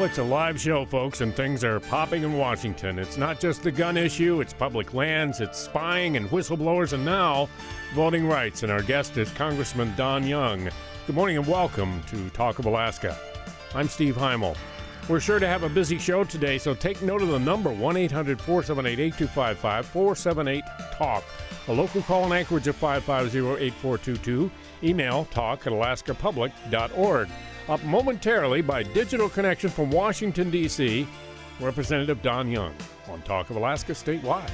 it's a live show, folks, and things are popping in Washington. It's not just the gun issue, it's public lands, it's spying and whistleblowers, and now voting rights. And our guest is Congressman Don Young. Good morning and welcome to Talk of Alaska. I'm Steve Heimel. We're sure to have a busy show today, so take note of the number, 1-800-478-8255, 478-TALK. A local call in Anchorage at 550-8422. Email talk@alaskapublic.org. Up momentarily by digital connection from Washington, D.C., Representative Don Young on Talk of Alaska Statewide.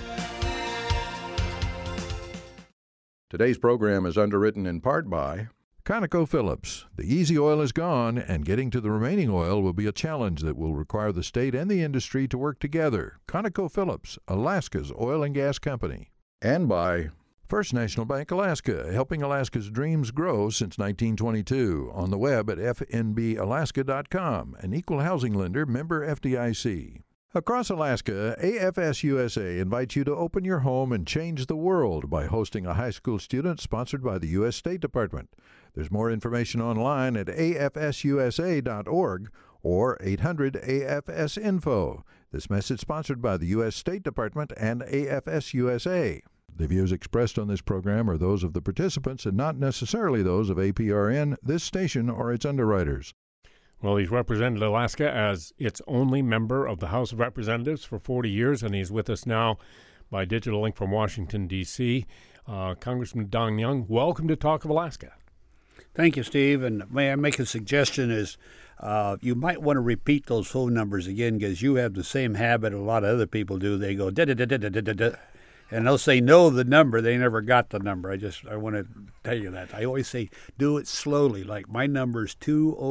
Today's program is underwritten in part by ConocoPhillips. The easy oil is gone, and getting to the remaining oil will be a challenge that will require the state and the industry to work together. ConocoPhillips, Alaska's oil and gas company. And by First National Bank Alaska, helping Alaska's dreams grow since 1922. On the web at fnbalaska.com, an equal housing lender, member FDIC. Across Alaska, AFS USA invites you to open your home and change the world by hosting a high school student sponsored by the U.S. State Department. There's more information online at afsusa.org or 800-AFS-INFO. This message sponsored by the U.S. State Department and AFS USA. The views expressed on this program are those of the participants and not necessarily those of APRN, this station, or its underwriters. Well, he's represented Alaska as its only member of the House of Representatives for 40 years, and he's with us now by digital link from Washington, D.C. Congressman Don Young, welcome to Talk of Alaska. Thank you, Steve. And may I make a suggestion is you might want to repeat those phone numbers again because you have the same habit a lot of other people do. They go da-da-da-da-da-da-da. And they'll say, no, the number. They never got the number. I want to tell you that. I always say, do it slowly. Like my number is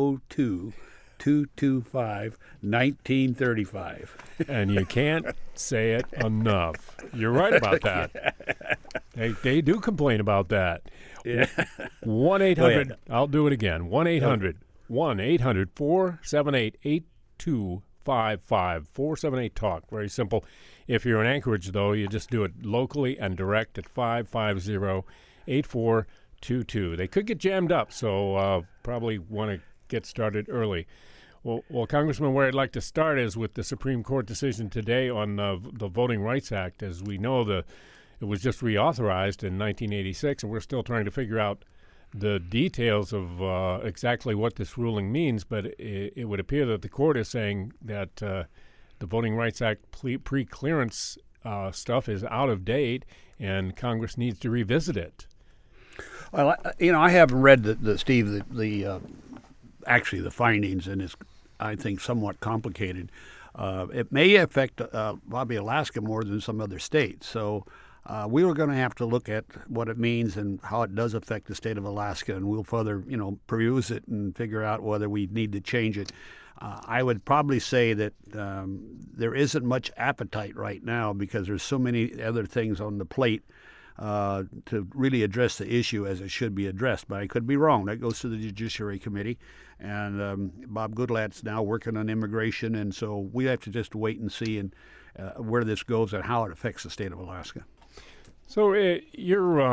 202-225-1935. And you can't say it enough. You're right about that. They do complain about that. Yeah. 1-800, I'll do it again, 1-800-478-8255, 478-TALK. Very simple. If you're in Anchorage, though, you just do it locally and direct at 550-8422. They could get jammed up, so probably want to get started early. Well, Congressman, where I'd like to start is with the Supreme Court decision today on the Voting Rights Act. As we know, it was just reauthorized in 1986, and we're still trying to figure out the details of exactly what this ruling means, but it would appear that the court is saying that the Voting Rights Act pre-clearance stuff is out of date, and Congress needs to revisit it. Well, I haven't read actually the findings, and it's, I think, somewhat complicated. It may affect probably Alaska more than some other states. So we were going to have to look at what it means and how it does affect the state of Alaska, and we'll further, peruse it and figure out whether we need to change it. I would probably say that there isn't much appetite right now because there's so many other things on the plate to really address the issue as it should be addressed. But I could be wrong. That goes to the Judiciary Committee, and Bob Goodlatte's now working on immigration, and so we have to just wait and see where this goes and how it affects the state of Alaska. So you're,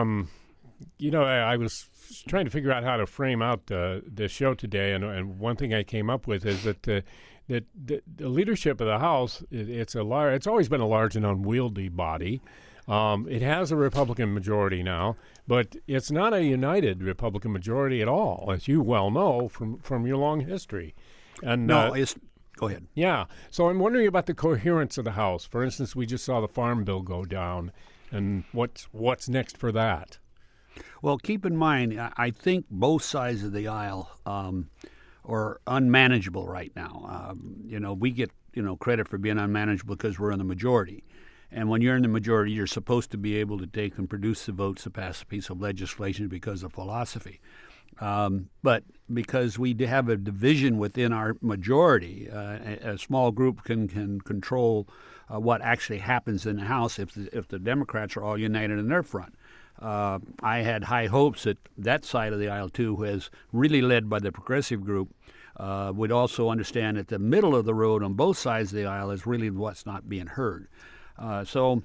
I was trying to figure out how to frame out the show today, and one thing I came up with is that the leadership of the House, it's always been a large and unwieldy body. It has a Republican majority now, but it's not a united Republican majority at all, as you well know from your long history. And go ahead. Yeah. So I'm wondering about the coherence of the House. For instance, we just saw the Farm Bill go down, and what's next for that? Well, keep in mind, I think both sides of the aisle are unmanageable right now. We get credit for being unmanageable because we're in the majority. And when you're in the majority, you're supposed to be able to take and produce the votes to pass a piece of legislation because of philosophy. But because we have a division within our majority, a small group can control what actually happens in the House if the Democrats are all united in their front. I had high hopes that side of the aisle, too, who is really led by the progressive group, would also understand that the middle of the road on both sides of the aisle is really what's not being heard. So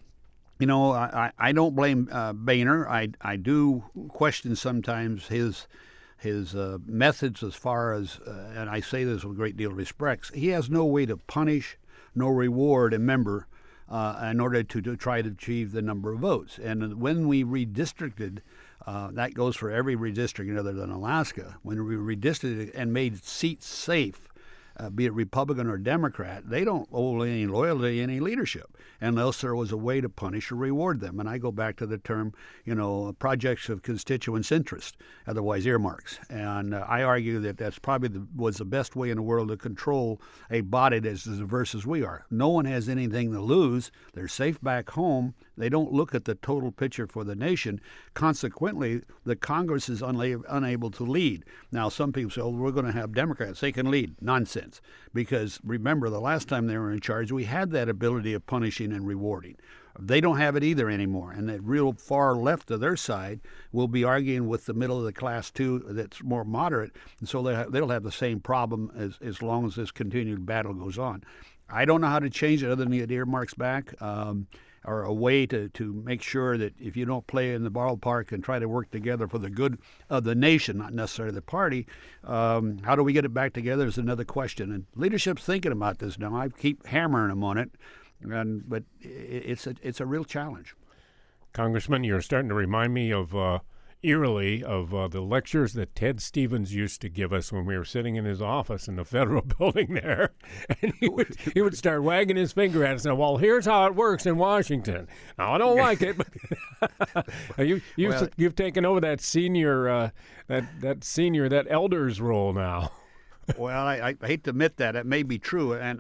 I don't blame Boehner. I do question sometimes his his methods as far as, and I say this with a great deal of respect, he has no way to punish nor reward a member in order to try to achieve the number of votes. And when we redistricted, that goes for every redistricting other than Alaska, when we redistricted and made seats safe, be it Republican or Democrat, they don't owe any loyalty to any leadership unless there was a way to punish or reward them. And I go back to the term, projects of constituents' interest, otherwise earmarks. And I argue that that's probably was the best way in the world to control a body that's as diverse as we are. No one has anything to lose. They're safe back home. They don't look at the total picture for the nation. Consequently, the Congress is unable to lead. Now, some people say, we're going to have Democrats. They can lead. Nonsense. Because remember, the last time they were in charge, we had that ability of punishing and rewarding. They don't have it either anymore. And that real far left of their side will be arguing with the middle of the class, too, that's more moderate. And so they'll have the same problem as long as this continued battle goes on. I don't know how to change it other than get earmarks back. Or a way to make sure that if you don't play in the ballpark and try to work together for the good of the nation, not necessarily the party, how do we get it back together is another question. And leadership's thinking about this now. I keep hammering them on it, but it's a real challenge. Congressman, you're starting to remind me of eerily of the lectures that Ted Stevens used to give us when we were sitting in his office in the federal building there. And he would start wagging his finger at us and say, well, here's how it works in Washington. Now, I don't like it, but you've taken over that senior, that elder's role now. Well, I hate to admit that. It may be true, and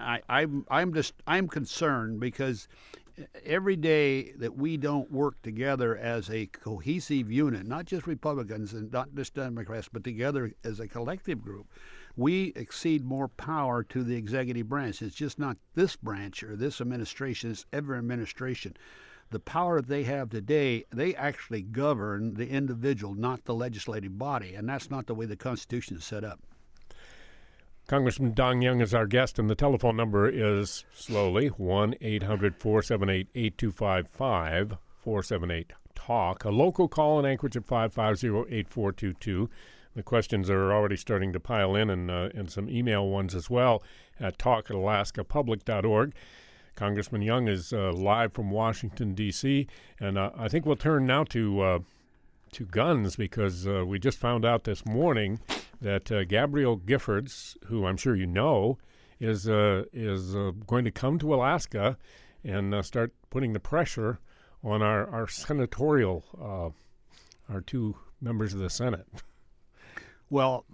I'm concerned because every day that we don't work together as a cohesive unit, not just Republicans and not just Democrats, but together as a collective group, we exceed more power to the executive branch. It's just not this branch or this administration, it's every administration. The power that they have today, they actually govern the individual, not the legislative body, and that's not the way the Constitution is set up. Congressman Don Young is our guest, and the telephone number is slowly 1-800-478-8255, 478-TALK. A local call in Anchorage at 550-8422. The questions are already starting to pile in, and some email ones as well at talk@alaskapublic.org. Congressman Young is live from Washington, D.C., and I think we'll turn now to guns because we just found out this morning that Gabrielle Giffords, who I'm sure you know, is going to come to Alaska and start putting the pressure on our senatorial, our two members of the Senate. Well,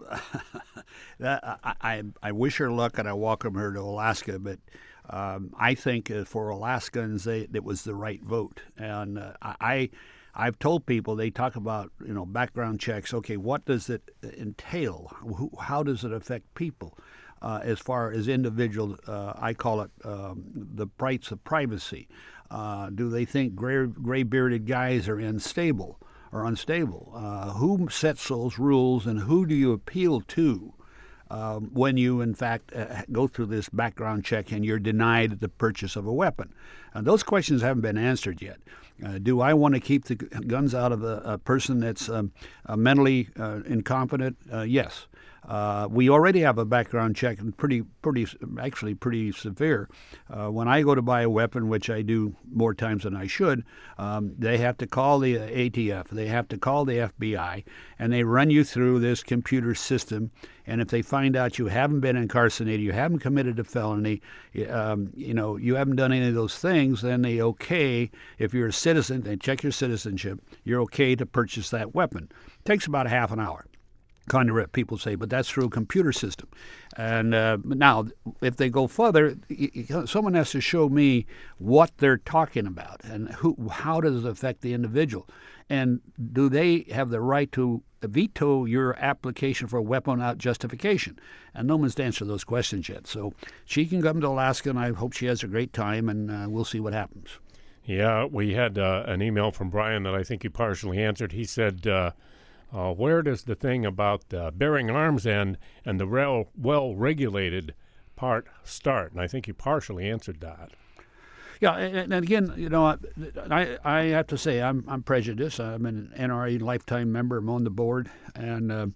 I wish her luck and I welcome her to Alaska, but I think for Alaskans, it was the right vote. And I've told people, they talk about, background checks. Okay, what does it entail? How does it affect people? As far as individual, I call it the rights of privacy. Do they think gray-bearded guys are unstable? Who sets those rules, and who do you appeal to when you, in fact, go through this background check and you're denied the purchase of a weapon? Those questions haven't been answered yet. Do I want to keep the guns out of a person that's mentally incompetent? Yes. We already have a background check, and pretty severe. When I go to buy a weapon, which I do more times than I should, they have to call the ATF, they have to call the FBI, and they run you through this computer system. And if they find out you haven't been incarcerated, you haven't committed a felony, you haven't done any of those things, then they if you're a citizen, they check your citizenship, you're okay to purchase that weapon. It takes about a half an hour. Kind of people say, but that's through a computer system. And now, if they go further, someone has to show me what they're talking about and how does it affect the individual. And do they have the right to veto your application for a weapon without justification? And no one's answered those questions yet. So she can come to Alaska, and I hope she has a great time, and we'll see what happens. Yeah, we had an email from Brian that I think he partially answered. He said, where does the thing about bearing arms and the well-regulated part start? And I think you partially answered that. Yeah, and again, I have to say I'm prejudiced. I'm an NRA lifetime member. I'm on the board, and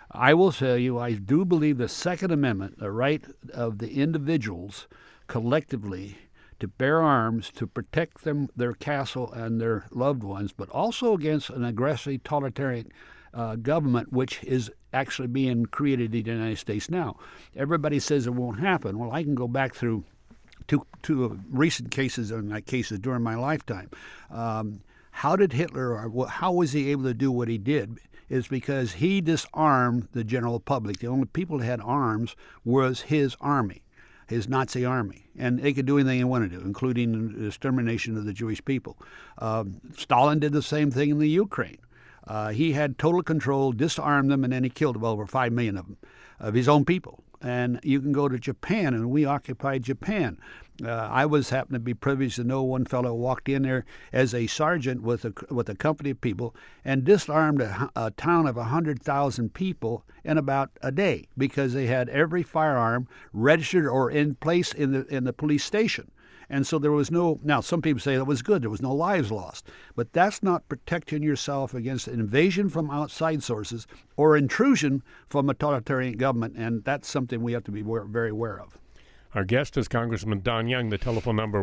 I will tell you, I do believe the Second Amendment, the right of the individuals collectively to bear arms to protect them, their castle, and their loved ones, but also against an aggressive totalitarian government, which is actually being created in the United States now. Everybody says it won't happen. Well, I can go back through two recent cases, cases during my lifetime. How did Hitler, or how was he able to do what he did? Is because he disarmed the general public. The only people that had arms was his army, his Nazi army, and they could do anything they wanted to, including the extermination of the Jewish people. Stalin did the same thing in the Ukraine. He had total control, disarmed them, and then he killed well over 5 million of them, of his own people. And you can go to Japan, and we occupied Japan. I happened to be privileged to know one fellow walked in there as a sergeant with a company of people and disarmed a town of 100,000 people in about a day because they had every firearm registered or in place in the police station. And so there was no, now some people say that was good, there was no lives lost, but that's not protecting yourself against invasion from outside sources or intrusion from a totalitarian government, and that's something we have to be very aware of. Our guest is Congressman Don Young. The telephone number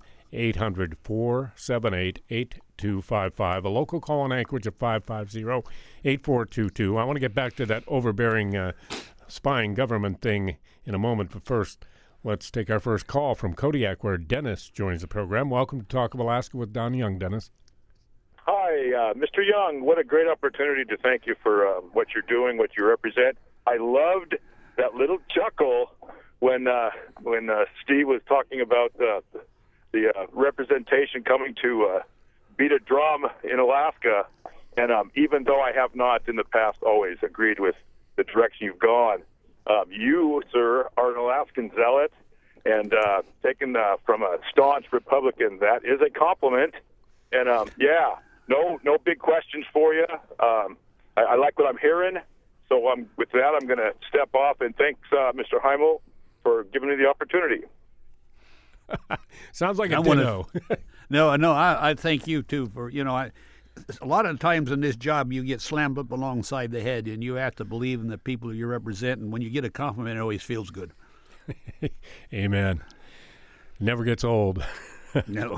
1-800-478-8255. A local call in Anchorage at 550-8422. I want to get back to that overbearing spying government thing in a moment, but first, let's take our first call from Kodiak, where Dennis joins the program. Welcome to Talk of Alaska with Don Young. Dennis. Hi, Mr. Young. What a great opportunity to thank you for what you're doing, what you represent. I loved that little chuckle when Steve was talking about the representation coming to beat a drum in Alaska. And even though I have not in the past always agreed with the direction you've gone, you, sir, are an Alaskan zealot, and taken from a staunch Republican, that is a compliment. And no big questions for you. I like what I'm hearing. So with that, I'm going to step off, and thanks, Mr. Heimel, for giving me the opportunity. Sounds like a ditto. No, I thank you too for, a lot of times in this job you get slammed up alongside the head, and you have to believe in the people you represent, and when you get a compliment, it always feels good. Amen. Never gets old. No.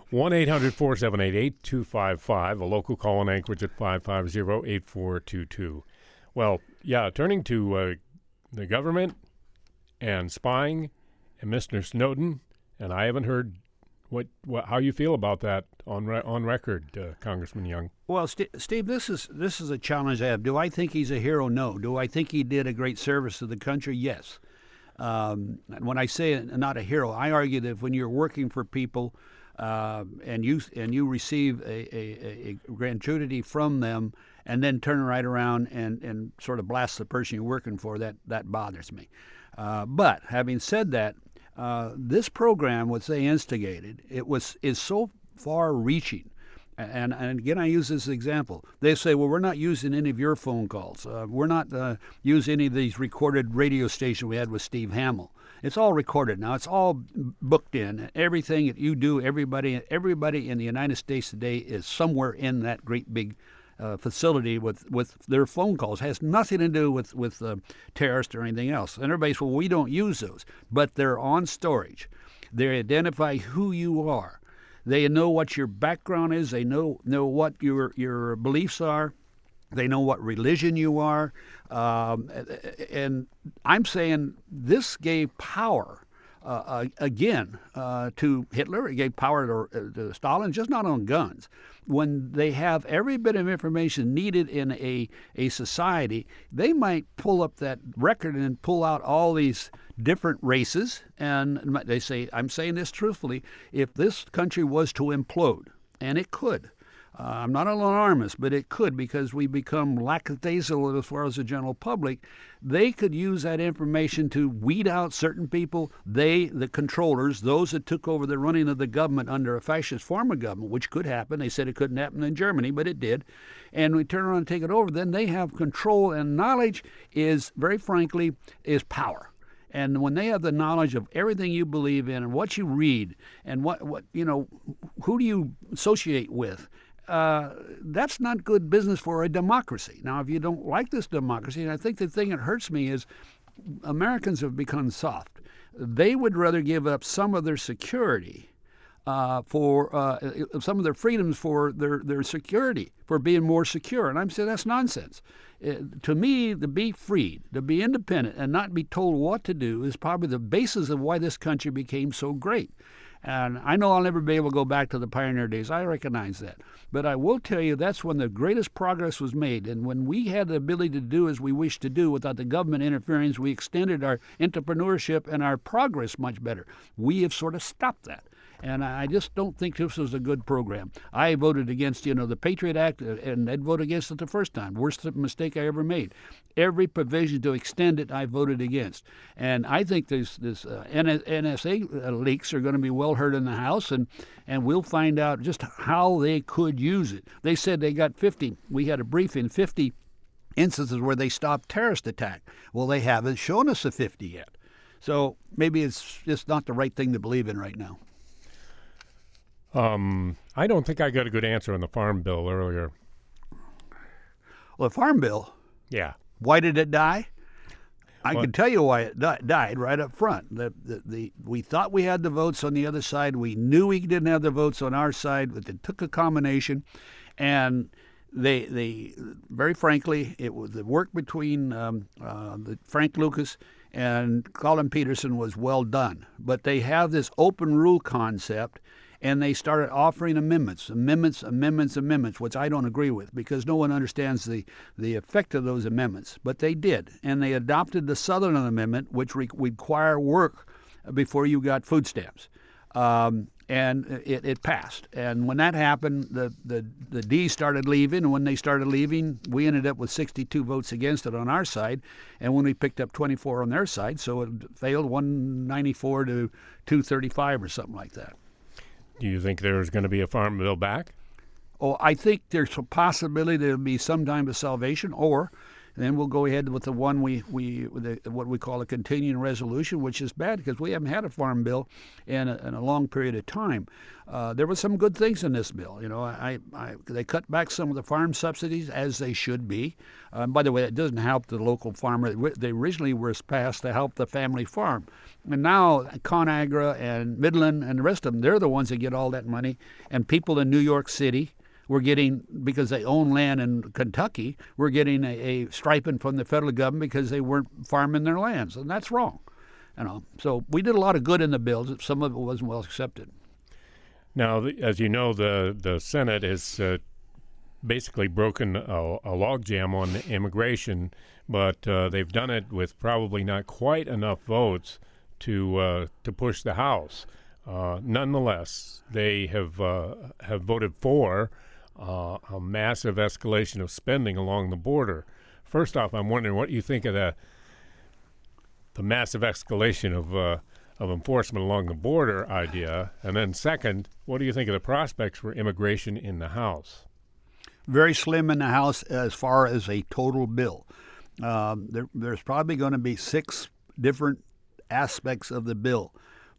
1-800-478-8255, a local call in Anchorage at 550-8422. Well, yeah, turning to the government and spying and Mr. Snowden, and I haven't heard how you feel about that on record, Congressman Young. Well, Steve, this is a challenge I have. Do I think he's a hero? No. Do I think he did a great service to the country? Yes. When I say not a hero, I argue that when you're working for people and you receive a gratuity from them and then turn right around and sort of blast the person you're working for, that bothers me. But having said that, this program, which they instigated, is so far-reaching. And again, I use this example. They say, well, we're not using any of your phone calls. We're not using any of these recorded radio stations we had with Steve Hamill. It's all recorded now. It's all booked in. Everything that you do, everybody in the United States today is somewhere in that great big facility with their phone calls. It has nothing to do with terrorists or anything else. And everybody says, well, we don't use those. But they're on storage. They identify who you are. They know what your background is. They know what your beliefs are. They know what religion you are. And I'm saying this gave power, again, to Hitler. It gave power to Stalin, just not on guns. When they have every bit of information needed in a society, they might pull up that record and pull out all these different races. And they say, I'm saying this truthfully, if this country was to implode, and it could, I'm not an alarmist, but it could, because we become lackadaisical as far as the general public. They could use that information to weed out certain people. The controllers, those that took over the running of the government under a fascist form of government, which could happen. They said it couldn't happen in Germany, but it did. And we turn around and take it over. Then they have control, and knowledge is, very frankly, is power. And when they have the knowledge of everything you believe in and what you read and what who do you associate with, that's not good business for a democracy. Now, if you don't like this democracy, and I think the thing that hurts me is Americans have become soft. They would rather give up some of their security for some of their freedoms for their security, for being more secure. And I'm saying that's nonsense. To me, to be freed, to be independent, and not be told what to do is probably the basis of why this country became so great. And I know I'll never be able to go back to the pioneer days. I recognize that. But I will tell you that's when the greatest progress was made. And when we had the ability to do as we wished to do without the government interference, we extended our entrepreneurship and our progress much better. We have sort of stopped that. And I just don't think this was a good program. I voted against, the Patriot Act, and I'd vote against it the first time. Worst mistake I ever made. Every provision to extend it, I voted against. And I think this NSA leaks are going to be well heard in the House, and we'll find out just how they could use it. They said they got 50. We had a briefing, 50 instances where they stopped terrorist attack. Well, they haven't shown us the 50 yet. So maybe it's just not the right thing to believe in right now. I don't think I got a good answer on the Farm Bill earlier. Well, the Farm Bill? Yeah. Why did it die? I can tell you why it died right up front. We thought we had the votes on the other side. We knew we didn't have the votes on our side, but it took a combination. And they very frankly, it was the work between Frank Lucas and Colin Peterson was well done. But they have this open rule concept, and they started offering amendments, which I don't agree with because no one understands the effect of those amendments. But they did, and they adopted the Southern Amendment, which require work before you got food stamps. And it passed. And when that happened, the D's started leaving, and when they started leaving, we ended up with 62 votes against it on our side, and when we picked up 24 on their side, so it failed 194 to 235 or something like that. Do you think there's going to be a Farm Bill back? Oh, I think there's a possibility there'll be some time of salvation, or then we'll go ahead with the one what we call a continuing resolution, which is bad because we haven't had a Farm Bill in a long period of time. There were some good things in this bill. They cut back some of the farm subsidies as they should be. By the way, it doesn't help the local farmer. They originally were passed to help the family farm. And now ConAgra and Midland and the rest of them, they're the ones that get all that money. And people in New York City were getting, because they own land in Kentucky, we're getting a stipend from the federal government because they weren't farming their lands. And that's wrong. So we did a lot of good in the bills. Some of it wasn't well accepted. Now, as you know, the Senate has basically broken a logjam on immigration, but they've done it with probably not quite enough votes to push the House. Nonetheless, they have voted for a massive escalation of spending along the border. First off, I'm wondering what you think of the massive escalation of enforcement along the border idea, and then second, what do you think of the prospects for immigration in the House? Very slim in the House as far as a total bill. There's probably going to be 6 different aspects of the bill.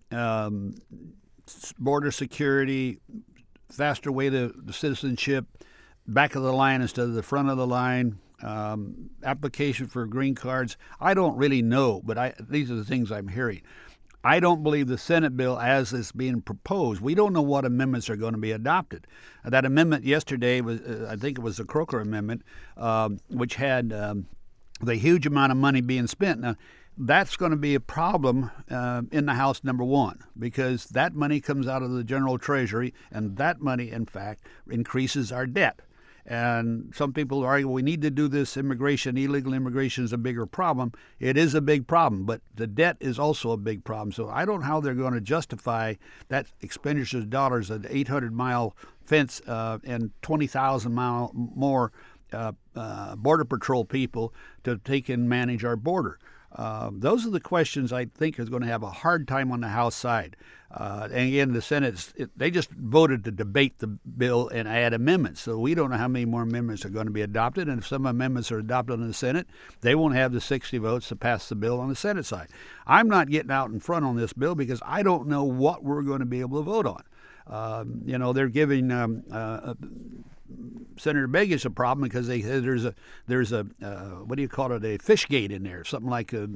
Border security, faster way to citizenship, back of the line instead of the front of the line, application for green cards. I don't really know, but these are the things I'm hearing. I don't believe the Senate bill as it's being proposed. We don't know what amendments are going to be adopted. That amendment yesterday was, I think it was the Croker Amendment, which had the huge amount of money being spent. Now, that's going to be a problem in the House, number one, because that money comes out of the General Treasury, and that money, in fact, increases our debt. And some people argue we need to do this. Illegal immigration is a bigger problem. It is a big problem, but the debt is also a big problem. So I don't know how they're going to justify that expenditure of dollars, an 800-mile fence and 20,000 more Border Patrol people to take and manage our border. Those are the questions I think is going to have a hard time on the House side. And again, the Senate, they just voted to debate the bill and add amendments. So we don't know how many more amendments are going to be adopted. And if some amendments are adopted in the Senate, they won't have the 60 votes to pass the bill on the Senate side. I'm not getting out in front on this bill because I don't know what we're going to be able to vote on. They're giving Senator Begich a problem because there's a what do you call it, a fish gate in there, something like a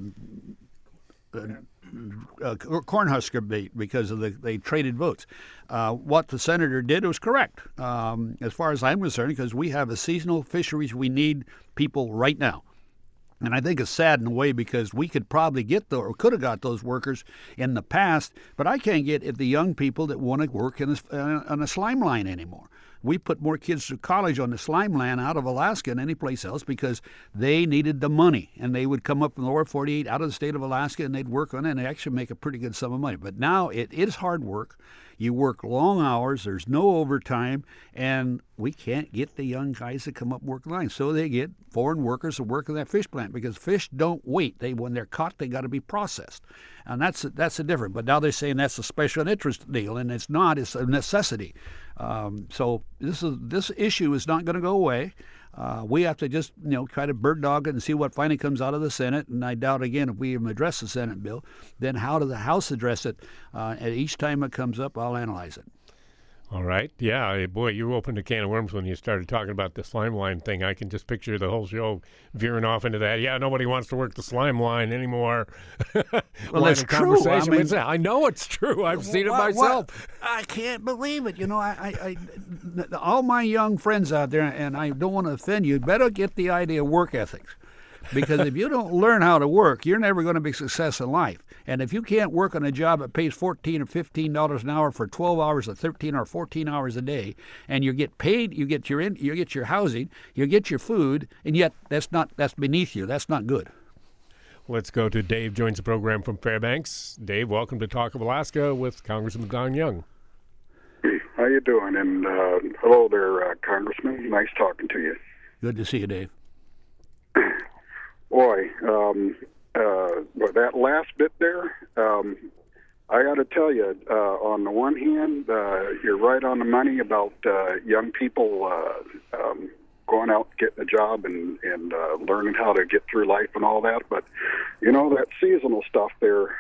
Cornhusker bait because of they traded votes. What the senator did was correct, as far as I'm concerned, because we have a seasonal fisheries. We need people right now. And I think it's sad in a way because we could probably could have got those workers in the past, but I can't get the young people that want to work on a slime line anymore. We put more kids through college on the slime line out of Alaska than any place else because they needed the money, and they would come up from the lower 48 out of the state of Alaska, and they'd work on it, and they actually make a pretty good sum of money. But now it is hard work. You work long hours. There's no overtime, and we can't get the young guys to come up and work the line. So they get foreign workers to work in that fish plant because fish don't wait. When they're caught, they got to be processed, and that's a different. But now they're saying that's a special interest deal, and it's not. It's a necessity. So this issue is not going to go away. We have to just try to bird dog it and see what finally comes out of the Senate. And I doubt again if we even address the Senate bill, then how does the House address it? And each time it comes up, I'll analyze it. All right. Yeah. Boy, you opened a can of worms when you started talking about the slime line thing. I can just picture the whole show veering off into that. Yeah, nobody wants to work the slime line anymore. Well, that's true. I know it's true. I've seen it myself. I can't believe it. I all my young friends out there, and I don't want to offend you, better get the idea of work ethics. Because if you don't learn how to work, you're never going to be success in life. And if you can't work on a job that pays $14 or $15 an hour for 12 hours or 13 or 14 hours a day, and you get paid, you get your housing, you get your food, and yet that's beneath you. That's not good. Let's go to Dave. Joins the program from Fairbanks. Dave, welcome to Talk of Alaska with Congressman Don Young. How you doing? And hello there, Congressman. Nice talking to you. Good to see you, Dave. Boy, that last bit there, I got to tell you, on the one hand, you're right on the money about young people going out, getting a job, and learning how to get through life and all that. But, that seasonal stuff there,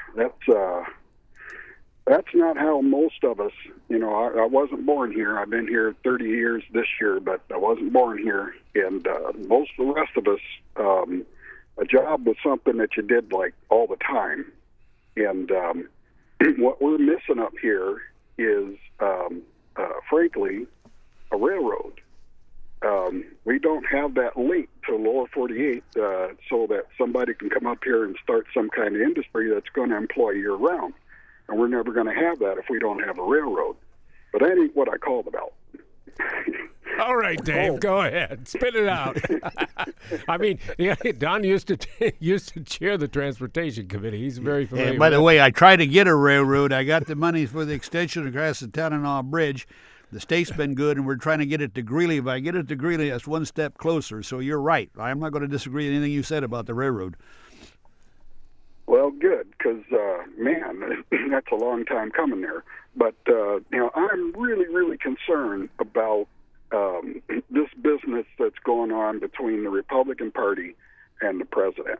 that's not how most of us, I wasn't born here. I've been here 30 years this year, but I wasn't born here. And most of the rest of us, a job was something that you did like all the time. And what we're missing up here is, frankly, a railroad. We don't have that link to lower 48 so that somebody can come up here and start some kind of industry that's going to employ year-round. And we're never going to have that if we don't have a railroad. But that ain't what I called about. All right, Dave, go ahead. Spit it out. I mean, Don used to chair the Transportation Committee. He's very familiar with by the way, I tried to get a railroad. I got the money for the extension across the Tanana Bridge. The state's been good, and we're trying to get it to Greeley. If I get it to Greeley, that's one step closer. So you're right. I'm not going to disagree with anything you said about the railroad. Well, good, because, man, that's a long time coming there. But, I'm really, really concerned about this business that's going on between the Republican Party and the president.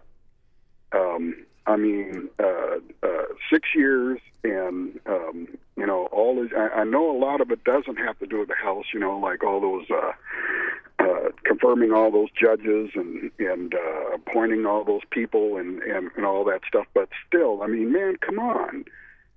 6 years and, all this, I know a lot of it doesn't have to do with the House, like all those confirming all those judges and appointing all those people and all that stuff. But still, man, come on.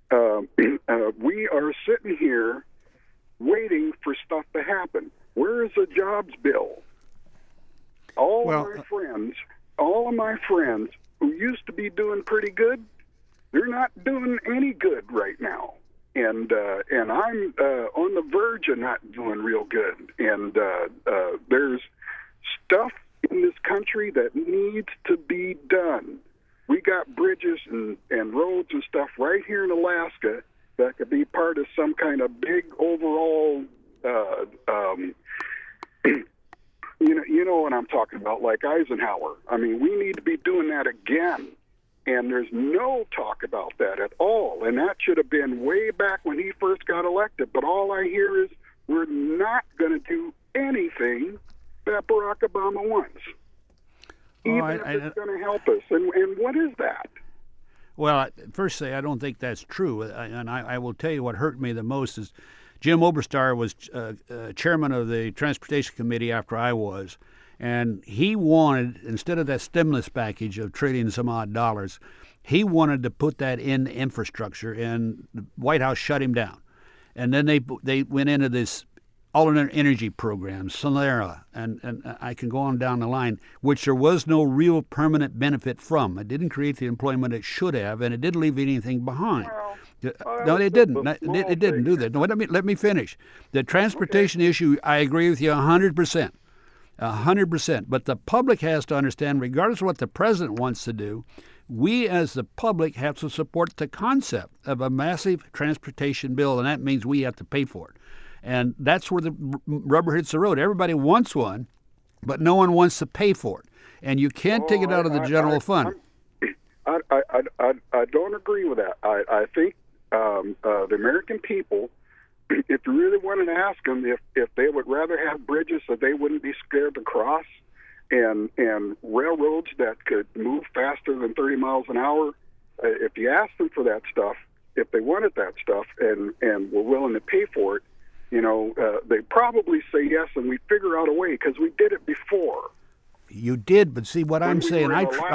We are sitting here waiting for stuff to happen. Where is the jobs bill? All of my friends who used to be doing pretty good, they're not doing any good right now. And I'm on the verge of not doing real good. And there's stuff in this country that needs to be done. We got bridges and roads and stuff right here in Alaska that could be part of some kind of big overall, you know what I'm talking about, like Eisenhower. We need to be doing that again. And there's no talk about that at all. And that should have been way back when he first got elected. But all I hear is we're not going to do anything that Barack Obama wants. Even if it's going to help us. And what is that? Well, first say I don't think that's true. And I will tell you what hurt me the most is Jim Oberstar was chairman of the Transportation Committee after I was, and he wanted, instead of that stimulus package of trillion some odd dollars, he wanted to put that in infrastructure, and the White House shut him down. And then they went into this alternate energy program, Solera, and I can go on down the line, which there was no real permanent benefit from. It didn't create the employment it should have, and it didn't leave anything behind. No, it didn't. It didn't do that. No, let me finish. The transportation issue, I agree with you 100%. 100%. But the public has to understand, regardless of what the president wants to do, we as the public have to support the concept of a massive transportation bill, and that means we have to pay for it. And that's where the rubber hits the road. Everybody wants one, but no one wants to pay for it. And you can't take it out of the general fund. I don't agree with that. I think the American people, if you really wanted to ask them if they would rather have bridges that they wouldn't be scared to cross, and railroads that could move faster than 30 miles an hour, if you asked them for that stuff, if they wanted that stuff and were willing to pay for it, they probably say yes, and we figure out a way because we did it before. You did, but see what I'm saying.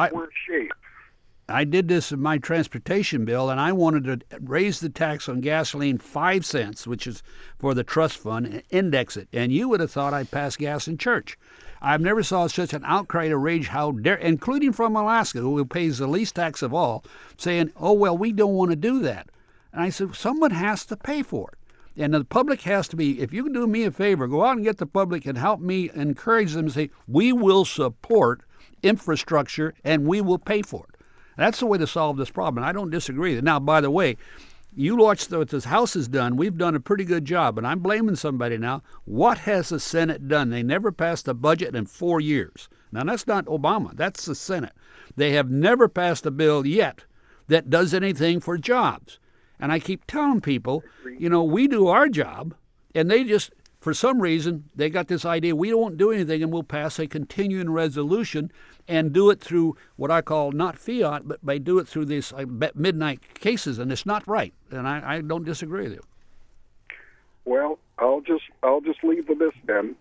I did this in my transportation bill, and I wanted to raise the tax on gasoline 5 cents, which is for the trust fund, and index it. And you would have thought I passed gas in church. I've never saw such an outcry to rage, including from Alaska, who pays the least tax of all, saying, "Oh well, we don't want to do that." And I said, someone has to pay for it. And the public has to be, if you can do me a favor, go out and get the public and help me encourage them to say, we will support infrastructure and we will pay for it. That's the way to solve this problem. I don't disagree. Now, by the way, you watch what this House has done. We've done a pretty good job, and I'm blaming somebody now. What has the Senate done? They never passed a budget in 4 years. Now, that's not Obama. That's the Senate. They have never passed a bill yet that does anything for jobs. And I keep telling people, we do our job, and they just, for some reason, they got this idea we won't do anything and we'll pass a continuing resolution and do it through what I call not fiat, but they do it through these midnight cases, and it's not right. And I don't disagree with you. Well, I'll just leave with this then.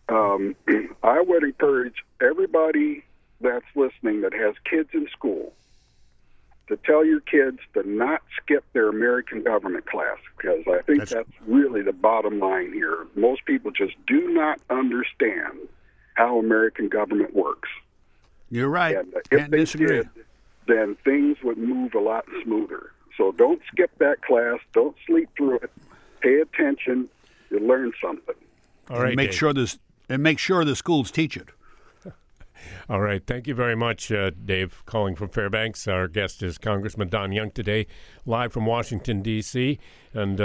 I would encourage everybody that's listening that has kids in school to tell your kids to not skip their American government class, because I think that's really the bottom line here. Most people just do not understand how American government works. You're right. And if they did, then things would move a lot smoother. So don't skip that class. Don't sleep through it. Pay attention. You'll learn something. All right, and make sure the schools teach it. All right. Thank you very much, Dave, calling from Fairbanks. Our guest is Congressman Don Young today, live from Washington, D.C. And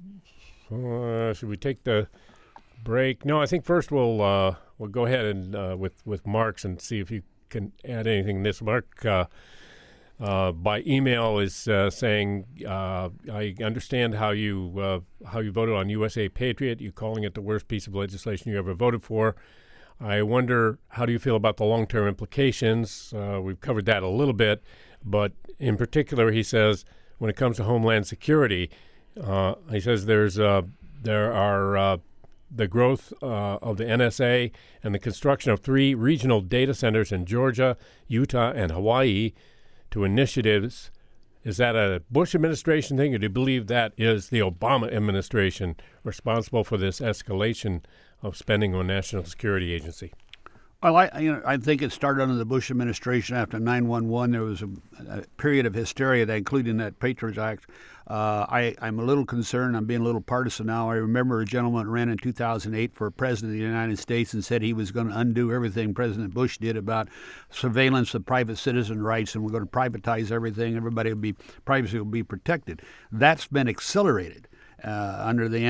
should we take the break? No, I think first we'll go ahead and with Marks and see if you can add anything. This Mark by email is saying, I understand how you voted on USA Patriot. You calling it the worst piece of legislation you ever voted for. I wonder, how do you feel about the long-term implications? We've covered that a little bit, but in particular, he says, when it comes to Homeland Security, he says there are the growth of the NSA and the construction of 3 regional data centers in Georgia, Utah, and Hawaii to initiatives. Is that a Bush administration thing, or do you believe that is the Obama administration responsible for this escalation of spending on National Security Agency? Well, I think it started under the Bush administration after 9/11. There was a period of hysteria, including that Patriot Act. I'm a little concerned. I'm being a little partisan now. I remember a gentleman ran in 2008 for president of the United States and said he was going to undo everything President Bush did about surveillance of private citizen rights, and we're going to privatize everything. Privacy will be protected. That's been accelerated. Under the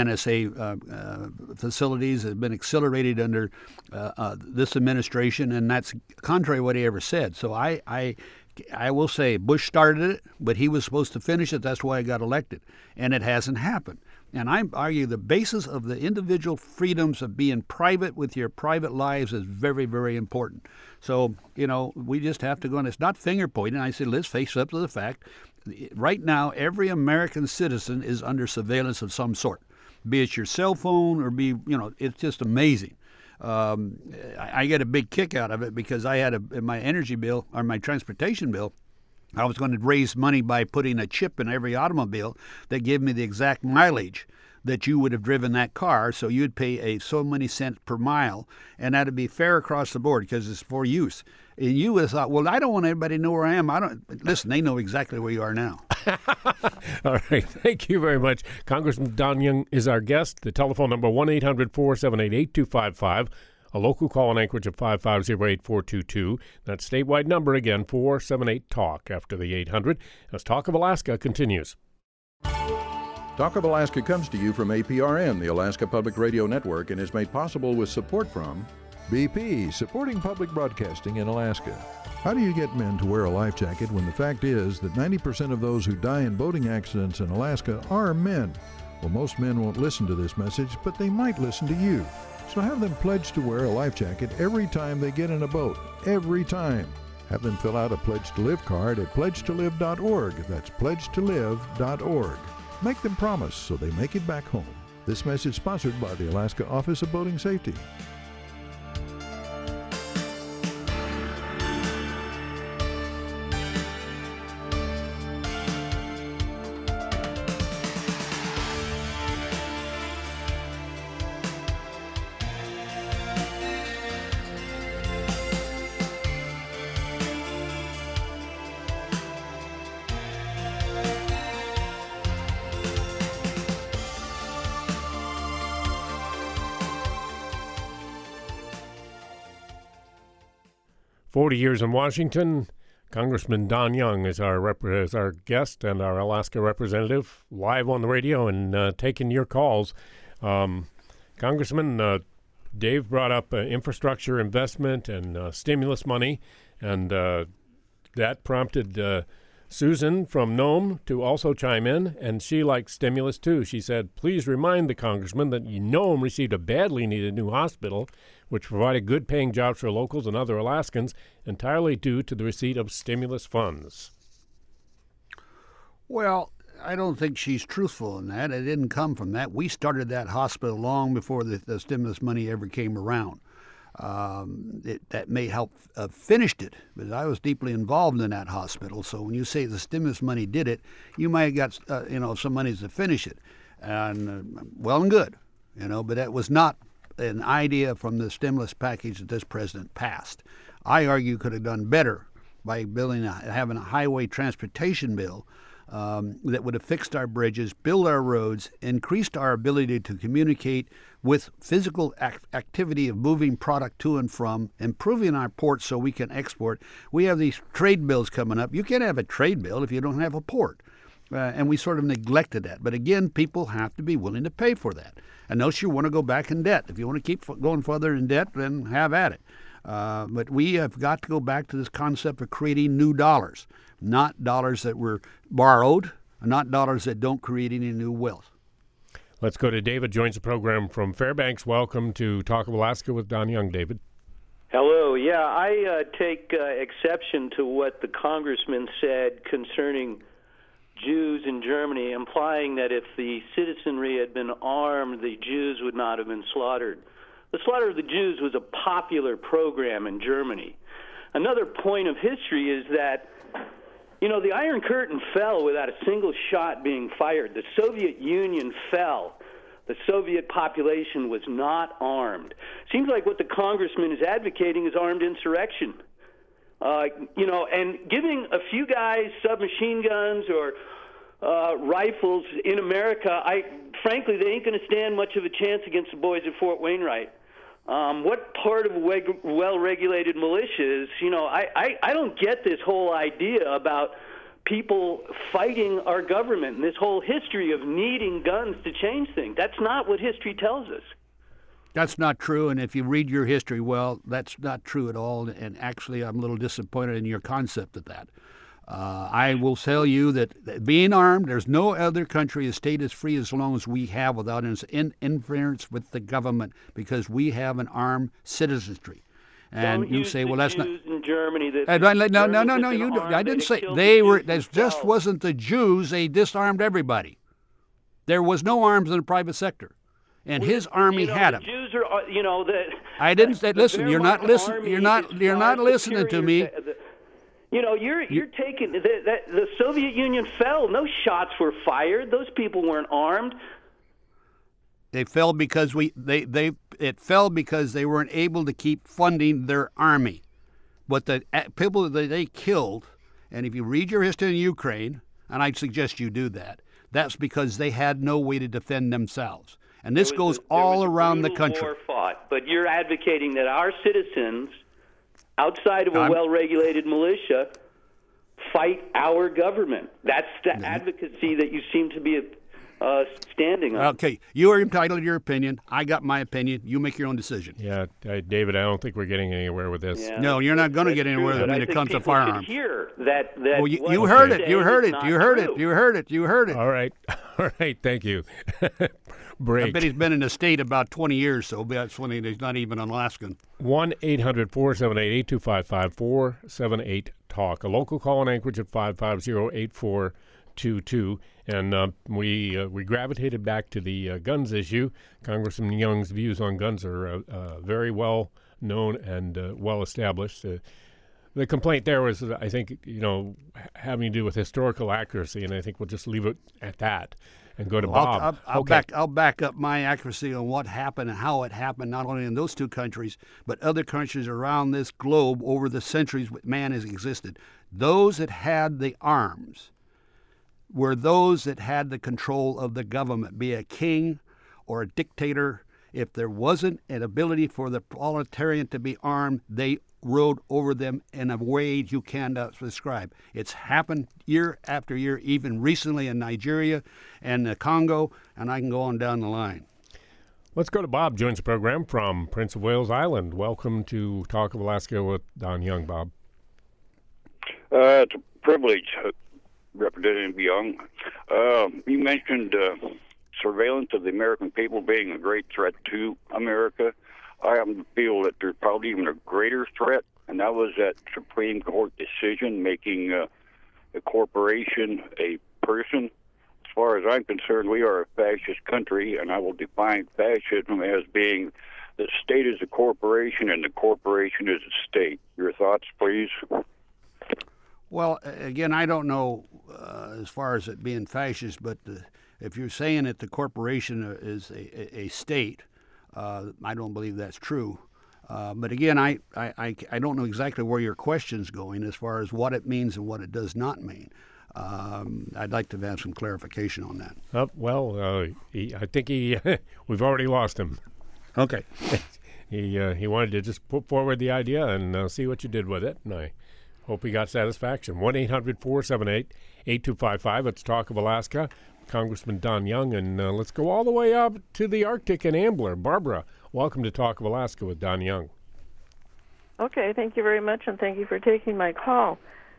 NSA facilities have been accelerated under this administration, and that's contrary to what he ever said. So I will say Bush started it, but he was supposed to finish it. That's why he got elected, and it hasn't happened. And I argue the basis of the individual freedoms of being private with your private lives is very, very important. So, we just have to go, and it's not finger pointing. I say, let's face up to the fact. Right now, every American citizen is under surveillance of some sort. be it your cell phone or it's just amazing. I get a big kick out of it because I had my energy bill or my transportation bill. I was going to raise money by putting a chip in every automobile that gave me the exact mileage that you would have driven that car, so you'd pay so many cents per mile, and that'd be fair across the board because it's for use. And you would have thought, well, I don't want everybody to know where I am. Listen, they know exactly where you are now. All right. Thank you very much. Congressman Don Young is our guest. The telephone number 1-800-478-8255. A local call in Anchorage of 550-8422. That statewide number again, 478-TALK after the 800. As Talk of Alaska continues. Talk of Alaska comes to you from APRN, the Alaska Public Radio Network, and is made possible with support from BP, supporting public broadcasting in Alaska. How do you get men to wear a life jacket when the fact is that 90% of those who die in boating accidents in Alaska are men? Well, most men won't listen to this message, but they might listen to you. So have them pledge to wear a life jacket every time they get in a boat. Every time. Have them fill out a Pledge to Live card at pledgetolive.org. That's pledgetolive.org. Make them promise so they make it back home. This message sponsored by the Alaska Office of Boating Safety. "40 years in Washington." Congressman Don Young is our guest and our Alaska representative, live on the radio and taking your calls. Congressman, Dave brought up infrastructure investment and stimulus money, and that prompted Susan from Nome to also chime in, and she likes stimulus too. She said, "Please remind the congressman that Nome received a badly needed new hospital, which provided good-paying jobs for locals and other Alaskans, entirely due to the receipt of stimulus funds." Well, I don't think she's truthful in that. It didn't come from that. We started that hospital long before the stimulus money ever came around. That may help finished it, but I was deeply involved in that hospital. So when you say the stimulus money did it, you might have got some money to finish it, and well and good, But that was not an idea from the stimulus package that this president passed. I argue could have done better by having a highway transportation bill that would have fixed our bridges, built our roads, increased our ability to communicate with physical activity of moving product to and from, improving our ports so we can export. We have these trade bills coming up. You can't have a trade bill if you don't have a port. And we sort of neglected that. But again, people have to be willing to pay for that. Unless you want to go back in debt. If you want to keep going further in debt, then have at it. But we have got to go back to this concept of creating new dollars, not dollars that were borrowed, not dollars that don't create any new wealth. Let's go to David, joins the program from Fairbanks. Welcome to Talk of Alaska with Don Young. David. Hello. Yeah, I take exception to what the congressman said concerning Jews in Germany, implying that if the citizenry had been armed, the Jews would not have been slaughtered. The slaughter of the Jews was a popular program in Germany. Another point of history is that, the Iron Curtain fell without a single shot being fired. The Soviet Union fell. The Soviet population was not armed. Seems like what the congressman is advocating is armed insurrection. And giving a few guys submachine guns or rifles in America, frankly, they ain't going to stand much of a chance against the boys at Fort Wainwright. What part of well-regulated militias, I don't get this whole idea about people fighting our government and this whole history of needing guns to change things. That's not what history tells us. That's not true, and if you read your history well, that's not true at all, and actually I'm a little disappointed in your concept of that. I will tell you that being armed, there's no other country, a state as free as long as we have without interference with the government, because we have an armed citizenry. And Don't you use say, the well, that's Jews not. in Germany that No. You don't. I didn't say they were. That just wasn't the Jews. They disarmed everybody. There was no arms in the private sector, and his army had them. The Jews are, that. I didn't say. Listen, you're not listening. Army You're not listening to me. You're taking the Soviet Union fell. No shots were fired. Those people weren't armed. They fell because it fell because they weren't able to keep funding their army. But the people that they killed, and if you read your history in Ukraine, and I'd suggest you do that, that's because they had no way to defend themselves. And this goes all around the country. War fought, but you're advocating that our citizens, outside of a well-regulated militia, fight our government. That's the advocacy that you seem to be standing on. Okay, you are entitled to your opinion. I got my opinion. You make your own decision. Yeah, David, I don't think we're getting anywhere with this. Yeah, no, you're not going to get anywhere with it when it comes to firearms. Hear that well, you heard it. You heard it. You heard it. You heard it. You heard it. All right. All right. Thank you. Break. I bet he's been in the state about 20 years, so that's when he's not even an Alaskan. 1-800-478-8255-478-TALK. A local call in Anchorage at 550-8422. And we gravitated back to the guns issue. Congressman Young's views on guns are very well known and well established. The complaint there was, I think, having to do with historical accuracy, and I think we'll just leave it at that and go to Bob. I'll back up my accuracy on what happened and how it happened, not only in those two countries, but other countries around this globe over the centuries man has existed. Those that had the arms were those that had the control of the government, be a king or a dictator. If there wasn't an ability for the proletarian to be armed, they rode over them in a way you cannot describe. It's happened year after year, even recently in Nigeria and the Congo, and I can go on down the line. Let's go to Bob, joins the program from Prince of Wales Island. Welcome to Talk of Alaska with Don Young, Bob. It's a privilege, Representative Young. You mentioned surveillance of the American people being a great threat to America. I happen to feel that there's probably even a greater threat, and that was that Supreme Court decision making a corporation a person. As far as I'm concerned, we are a fascist country, and I will define fascism as being the state is a corporation and the corporation is a state. Your thoughts, please? Well, again, I don't know as far as it being fascist, but if you're saying that the corporation is a state, I don't believe that's true. But again, I don't know exactly where your question's going as far as what it means and what it does not mean. I'd like to have some clarification on that. I think we've already lost him. Okay. He wanted to just put forward the idea and see what you did with it, and I hope he got satisfaction. 1-800-478-8255. It's Talk of Alaska. Congressman Don Young, and let's go all the way up to the Arctic and Ambler. Barbara, welcome to Talk of Alaska with Don Young. Okay, thank you very much, and thank you for taking my call.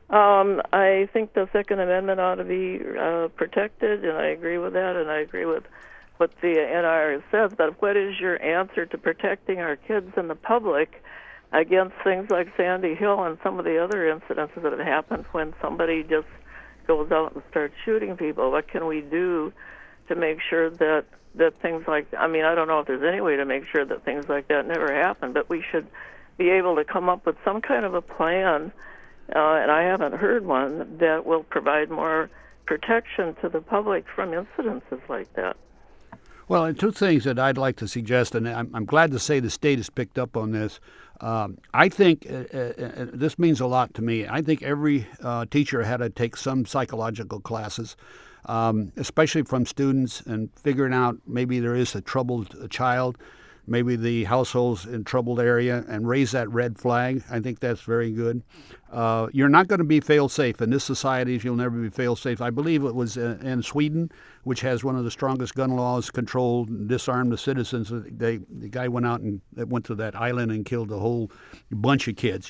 I think the Second Amendment ought to be protected, and I agree with that, and I agree with what the NR says, but what is your answer to protecting our kids and the public against things like Sandy Hill and some of the other incidents that have happened when somebody just goes out and starts shooting people? What can we do to make sure that things like, I don't know if there's any way to make sure that things like that never happen, but we should be able to come up with some kind of a plan, and I haven't heard one, that will provide more protection to the public from incidences like that. Well, two things that I'd like to suggest, and I'm glad to say the state has picked up on this. I think this means a lot to me. I think every teacher had to take some psychological classes, especially from students, and figuring out maybe there is a troubled child, maybe the household's in troubled area, and raise that red flag. I think that's very good. You're not going to be fail-safe. In this society, you'll never be fail-safe. I believe it was in Sweden, which has one of the strongest gun laws, controlled and disarmed the citizens. The guy went out and went to that island and killed a whole bunch of kids,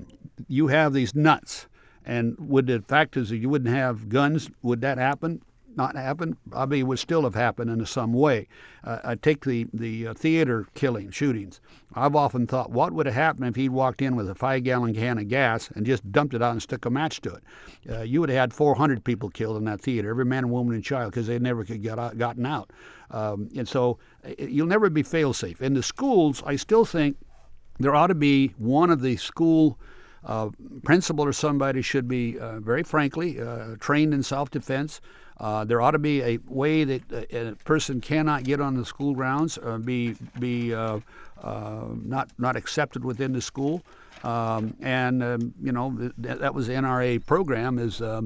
You have these nuts. And would the fact is that you wouldn't have guns, would that happen? not happen? Probably would still have happened in some way. I take the theater shootings. I've often thought, what would have happened if he'd walked in with a 5-gallon can of gas and just dumped it out and stuck a match to it? You would have had 400 people killed in that theater, every man, woman, and child, because they never could get gotten out. And so you'll never be fail-safe. In the schools, I still think there ought to be one of the school principal or somebody should be, very frankly, trained in self-defense. There ought to be a way that a person cannot get on the school grounds, be not accepted within the school. That was the NRA program.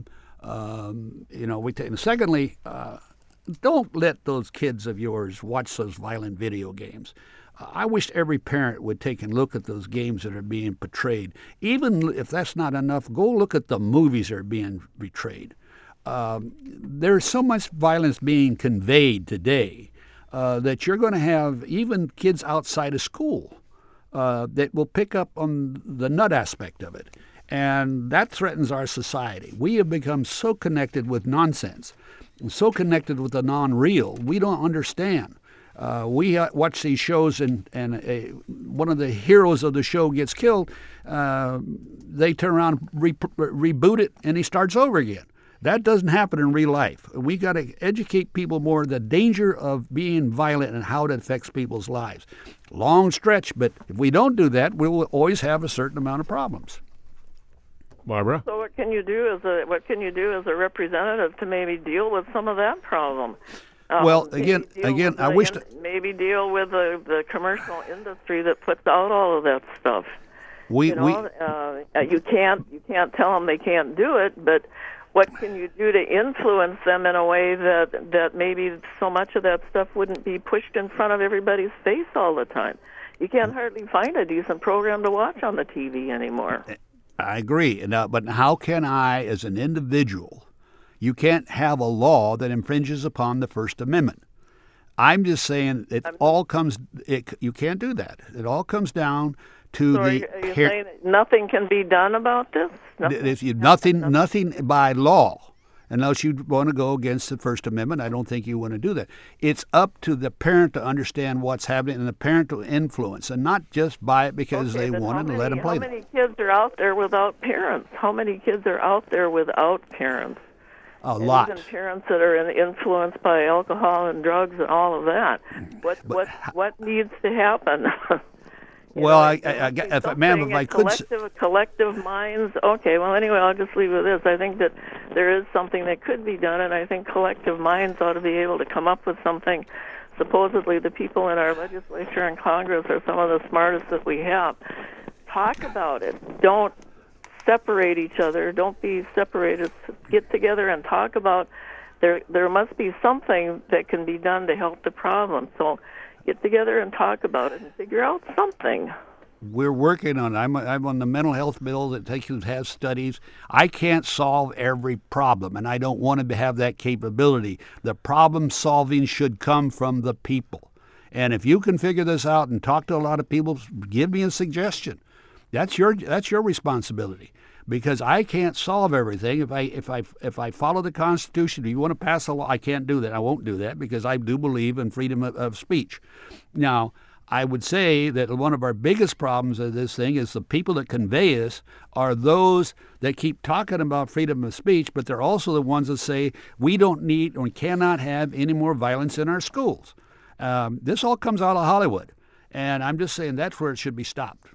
We take. And secondly, don't let those kids of yours watch those violent video games. I wish every parent would take a look at those games that are being portrayed. Even if that's not enough, go look at the movies that are being portrayed. There's so much violence being conveyed today that you're going to have even kids outside of school that will pick up on the nut aspect of it. And that threatens our society. We have become so connected with nonsense, so connected with the non-real, we don't understand. We watch these shows, and one of the heroes of the show gets killed. They turn around, reboot it, and he starts over again. That doesn't happen in real life. We got to educate people more the danger of being violent and how it affects people's lives. Long stretch, but if we don't do that, we will always have a certain amount of problems. Barbara? So what can you do as a representative to maybe deal with some of that problem? Well, again, I wish maybe deal with the commercial industry that puts out all of that stuff. You can't tell them they can't do it, but what can you do to influence them in a way that maybe so much of that stuff wouldn't be pushed in front of everybody's face all the time? You can't hardly find a decent program to watch on the TV anymore. I agree, but how can I, as an individual? You can't have a law that infringes upon the First Amendment. I'm just saying you can't do that. It all comes down to are you saying that nothing can be done about this? Nothing by law, unless you want to go against the First Amendment. I don't think you want to do that. It's up to the parent to understand what's happening and the parent to influence, and not just buy it because they wanted to let them play. How many kids are out there without parents? How many kids are out there without parents? A lot. Even parents that are influenced by alcohol and drugs and all of that. What needs to happen? Collective minds. Okay. Well, anyway, I'll just leave with this. I think that there is something that could be done, and I think collective minds ought to be able to come up with something. Supposedly, the people in our legislature and Congress are some of the smartest that we have. Talk about it. Don't separate each other. Don't be separated. Get together and talk about. There must be something that can be done to help the problem. So get together and talk about it and figure out something. We're working on it. I'm on the mental health bill that has studies. I can't solve every problem, and I don't want to have that capability. The problem solving should come from the people. And if you can figure this out and talk to a lot of people, give me a suggestion. That's your responsibility, because I can't solve everything. If I follow the Constitution, if you want to pass a law, I can't do that. I won't do that because I do believe in freedom of speech. Now, I would say that one of our biggest problems of this thing is the people that convey this are those that keep talking about freedom of speech, but they're also the ones that say we don't need or cannot have any more violence in our schools. This all comes out of Hollywood, and I'm just saying that's where it should be stopped.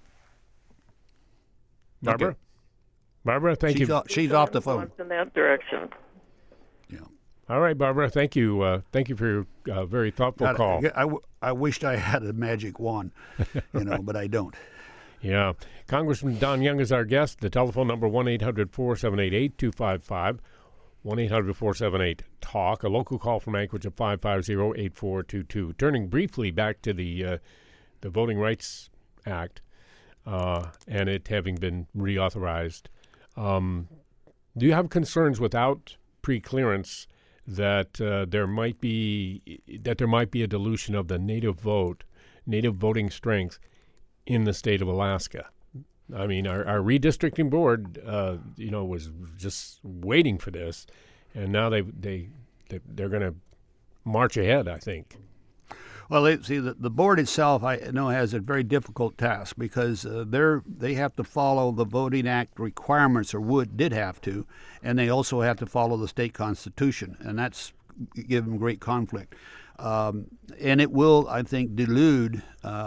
Barbara? Okay. Barbara, thank you. She's off the phone. In that direction. Yeah. All right, Barbara. Thank you. Thank you for your very thoughtful call. I wished I had a magic wand, but I don't. Yeah. Congressman Don Young is our guest. The telephone number 1-800-478-8255, 1-800-478-TALK. A local call from Anchorage at 550-8422. Turning briefly back to the Voting Rights Act. And it having been reauthorized. Do you have concerns without preclearance that there might be a dilution of the native voting strength in the state of Alaska? I mean, our redistricting board, was just waiting for this, and now they they're going to march ahead, I think. Well, the board itself, I know, has a very difficult task because they have to follow the Voting Act requirements, or did have to, and they also have to follow the state constitution, and that's given them great conflict. And it will, I think, delude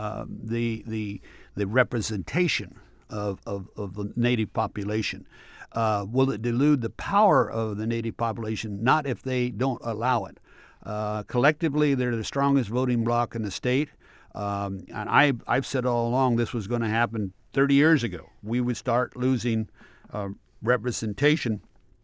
the representation of the native population. Will it delude the power of the native population? Not if they don't allow it. Collectively, they're the strongest voting bloc in the state. And I've said all along this was going to happen 30 years ago. We would start losing representation.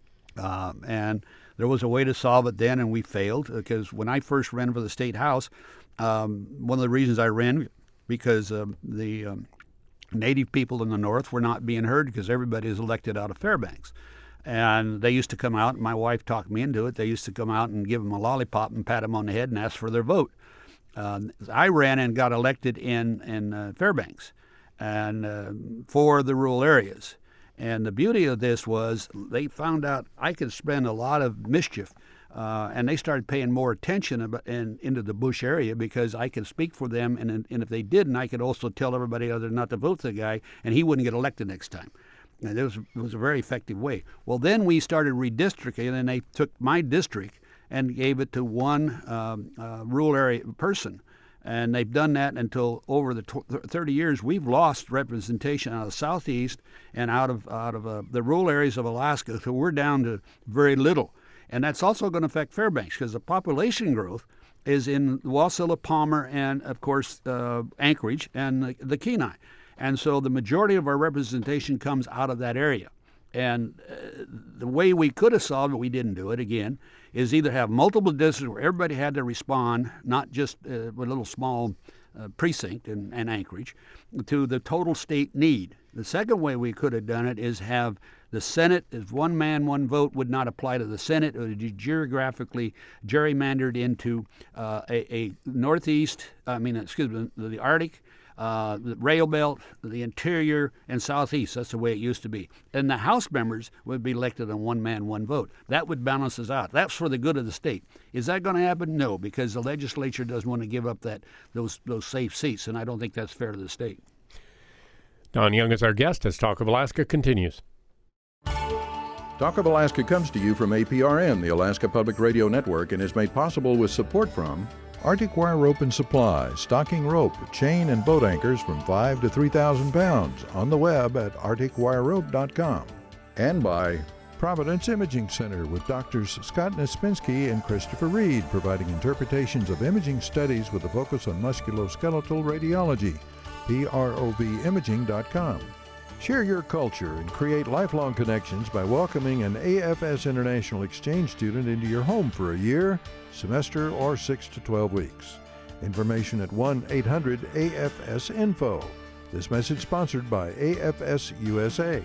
And there was a way to solve it then, and we failed. Because when I first ran for the state house, one of the reasons I ran, because the native people in the north were not being heard because everybody is elected out of Fairbanks. And they used to come out, and my wife talked me into it. They used to come out and give them a lollipop and pat them on the head and ask for their vote. I ran and got elected in Fairbanks and for the rural areas. And the beauty of this was they found out I could spend a lot of mischief, and they started paying more attention into the Bush area because I could speak for them. And if they didn't, I could also tell everybody other not to vote for the guy, and he wouldn't get elected next time. And it was a very effective way. Well, then we started redistricting, and they took my district and gave it to one rural area person. And they've done that until over the 30 years. We've lost representation out of the southeast and out of the rural areas of Alaska, so we're down to very little. And that's also going to affect Fairbanks because the population growth is in Wasilla, Palmer, and, of course, Anchorage and the Kenai. And so the majority of our representation comes out of that area. And the way we could have solved it, we didn't do it, again, is either have multiple districts where everybody had to respond, not just a little small precinct in Anchorage, to the total state need. The second way we could have done it is have the Senate, as one man, one vote, would not apply to the Senate. It would be geographically gerrymandered into the Arctic, the rail belt, the interior, and southeast. That's the way it used to be. And the House members would be elected on one man, one vote. That would balance us out. That's for the good of the state. Is that going to happen? No, because the legislature doesn't want to give up those safe seats, and I don't think that's fair to the state. Don Young is our guest as Talk of Alaska continues. Talk of Alaska comes to you from APRN, the Alaska Public Radio Network, and is made possible with support from Arctic Wire Rope and Supply, stocking rope, chain, and boat anchors from 5 to 3,000 pounds on the web at arcticwirerope.com. And by Providence Imaging Center with Drs. Scott Nispinski and Christopher Reed, providing interpretations of imaging studies with a focus on musculoskeletal radiology, PROVimaging.com. Share your culture and create lifelong connections by welcoming an AFS International Exchange student into your home for a year, semester, or 6 to 12 weeks. Information at 1-800-AFS-INFO. This message sponsored by AFS USA.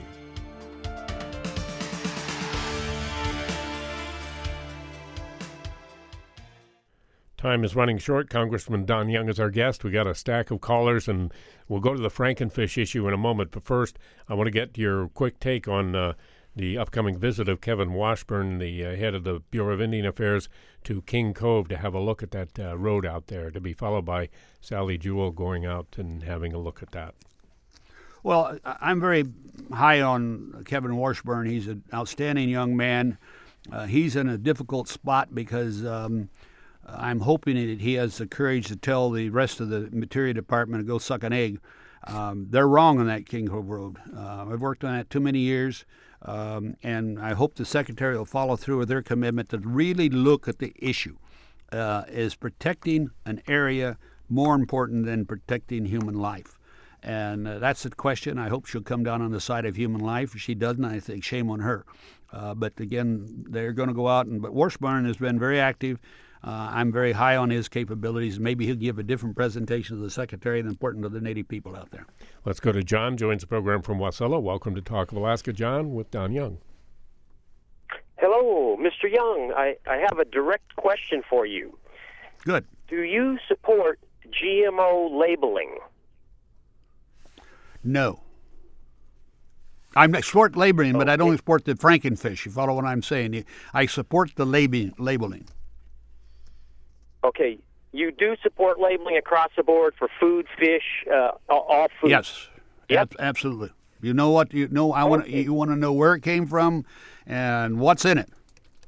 Time is running short. Congressman Don Young is our guest. We got a stack of callers, and we'll go to the Frankenfish issue in a moment. But first, I want to get your quick take on the upcoming visit of Kevin Washburn, the head of the Bureau of Indian Affairs, to King Cove to have a look at that road out there, to be followed by Sally Jewell going out and having a look at that. Well, I'm very high on Kevin Washburn. He's an outstanding young man. He's in a difficult spot because I'm hoping that he has the courage to tell the rest of the Material Department to go suck an egg. They're wrong on that King Cove Road. I've worked on that too many years, and I hope the Secretary will follow through with their commitment to really look at the issue. Is protecting an area more important than protecting human life? And that's the question. I hope she'll come down on the side of human life. If she doesn't, I think shame on her. But again, they're going to go out, but Washburn has been very active. I'm very high on his capabilities. Maybe he'll give a different presentation to the Secretary than important to the Native people out there. Let's go to John, joins the program from Wasilla. Welcome to Talk of Alaska, John, with Don Young. Hello, Mr. Young. I have a direct question for you. Good. Do you support GMO labeling? No. I support labeling, but I don't support the Frankenfish. You follow what I'm saying? I support the labeling. Okay, you do support labeling across the board for food, fish, all food. Yes. Yep. Absolutely. You know what? You know. You want to know where it came from, and what's in it.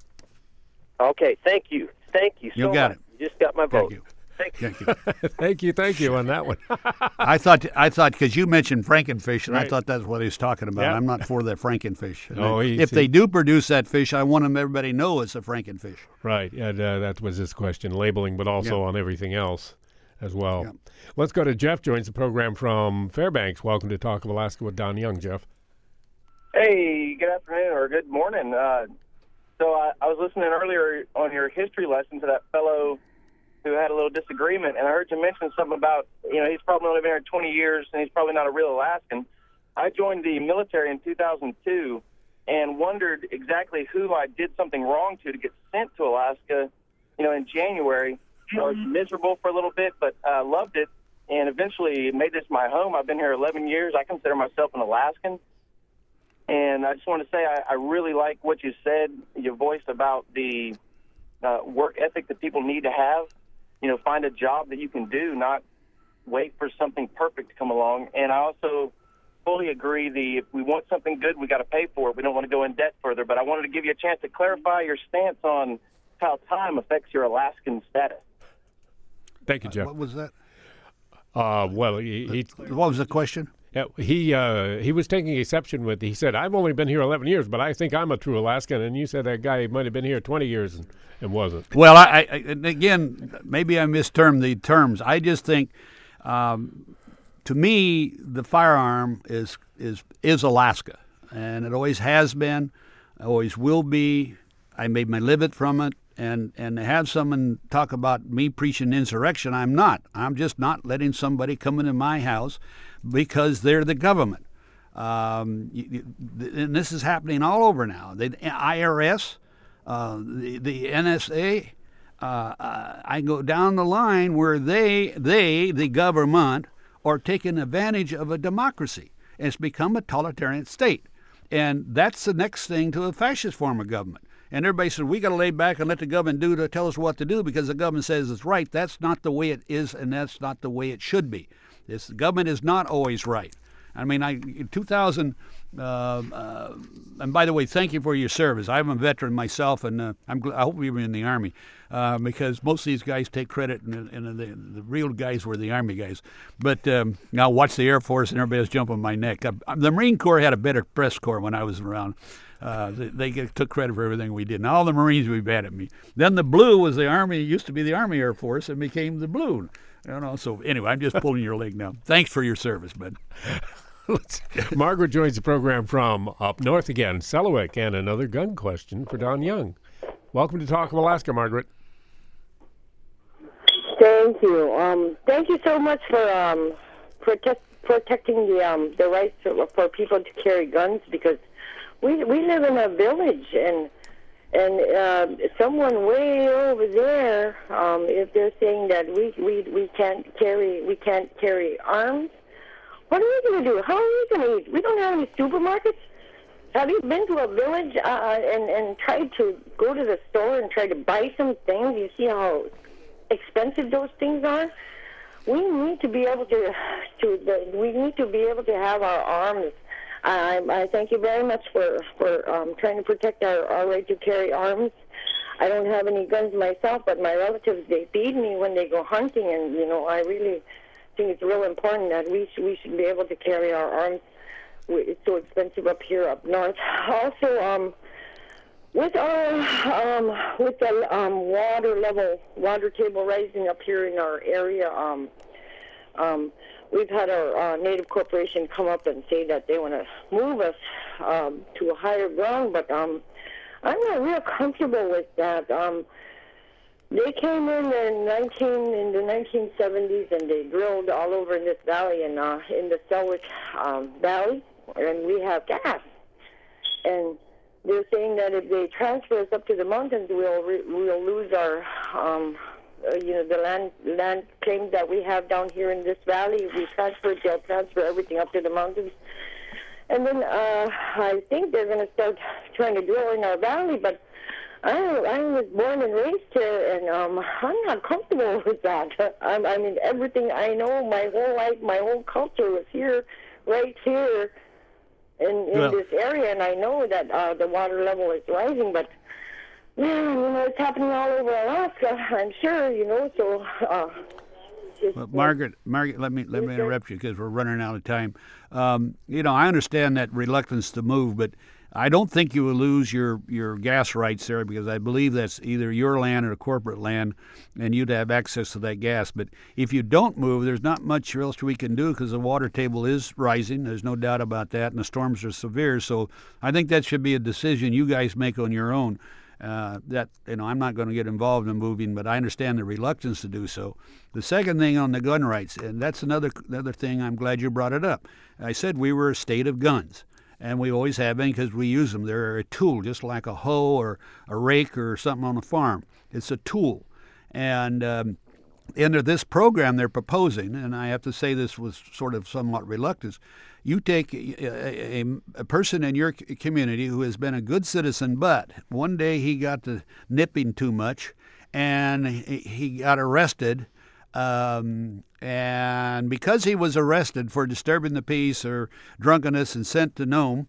Okay. Thank you. Thank you so You got much. it. You just got my vote. Thank you. Thank you. Thank you. Thank you on that one. I thought because you mentioned Frankenfish, and I Right. thought that's what he was talking about. Yeah. I'm not for that Frankenfish. Oh, if they do produce that fish, I want everybody to know it's a Frankenfish. Right, and that was his question, labeling, but also on everything else as well. Yeah. Let's go to Jeff, joins the program from Fairbanks. Welcome to Talk of Alaska with Don Young, Jeff. Hey, good afternoon or good morning. So I was listening earlier on your history lesson to that fellow who had a little disagreement, and I heard you mention something about, he's probably only been here 20 years, and he's probably not a real Alaskan. I joined the military in 2002 and wondered exactly who I did something wrong to get sent to Alaska, in January. I was miserable for a little bit, but I loved it, and eventually made this my home. I've been here 11 years. I consider myself an Alaskan. And I just want to say I really like what you said, you voiced about the work ethic that people need to have. Find a job that you can do, not wait for something perfect to come along. And I also fully agree if we want something good, we got to pay for it. We don't want to go in debt further. But I wanted to give you a chance to clarify your stance on how time affects your Alaskan status. Thank you, Jeff. What was that? Well, he What was the question? he was taking exception with. He said, "I've only been here 11 years, but I think I'm a true Alaskan." And you said that guy might have been here 20 years and wasn't. Well, I and again, maybe I mistermed the terms. I just think, to me, the firearm is Alaska, and it always has been, always will be. I made my living from it. And to have someone talk about me preaching insurrection, I'm not. I'm just not letting somebody come into my house because they're the government. And this is happening all over now. The IRS, the NSA, I go down the line where they, the government, are taking advantage of a democracy. And it's become a totalitarian state. And that's the next thing to a fascist form of government. And everybody says, we got to lay back and let the government tell us what to do because the government says it's right. That's not the way it is, and that's not the way it should be. The government is not always right. I mean, in 2000, and by the way, thank you for your service. I'm a veteran myself, and I hope you were in the Army because most of these guys take credit, and the real guys were the Army guys. But now watch the Air Force, and everybody's jumping on my neck. The Marine Corps had a better press corps when I was around. They took credit for everything we did. And all the Marines would be mad at me. Then the blue was the Army. It used to be the Army Air Force and became the blue. So anyway, I'm just pulling your leg now. Thanks for your service, bud. Margaret joins the program from up north again, Selawik, and another gun question for Don Young. Welcome to Talk of Alaska, Margaret. Thank you. Thank you so much for protecting the rights for people to carry guns because we live in a village and someone way over there, if they're saying that we can't carry arms, what are we going to do? How are we going to eat? We don't have any supermarkets. Have you been to a village and tried to go to the store and try to buy some things? You see how expensive those things are. We need to be able to have our arms. I thank you very much for trying to protect our right to carry arms. I don't have any guns myself, but my relatives, they feed me when they go hunting, and I really think it's real important that we should be able to carry our arms. It's so expensive up here up north. Also, with the water table rising up here in our area, we've had our native corporation come up and say that they want to move us to a higher ground, but I'm not real comfortable with that. They came in the 1970s and they drilled all over in this valley in the Selawik Valley, and we have gas. And they're saying that if they transfer us up to the mountains, we'll lose our the land claims that we have down here in this valley. If we transfer it, they'll transfer everything up to the mountains. And then I think they're going to start trying to drill in our valley, but I was born and raised here, and I'm not comfortable with that. I mean, everything I know, my whole life, my whole culture was here, right here in this area, and I know that the water level is rising, but man, it's happening all over Alaska, I'm sure, so... Well, Margaret, let me interrupt you because we're running out of time. I understand that reluctance to move, but I don't think you will lose your gas rights there, because I believe that's either your land or corporate land, and you'd have access to that gas. But if you don't move, there's not much else we can do, because the water table is rising. There's no doubt about that, and the storms are severe. So I think that should be a decision you guys make on your own. I'm not going to get involved in moving, but I understand the reluctance to do so. The second thing on the gun rights, and that's another thing, I'm glad you brought it up. I said we were a state of guns, and we always have been, because we use them. They're a tool, just like a hoe or a rake or something on a farm. It's a tool. And under this program they're proposing, and I have to say this was sort of somewhat reluctant, you take a person in your community who has been a good citizen, but one day he got to nipping too much, and he got arrested, and because he was arrested for disturbing the peace or drunkenness and sent to Nome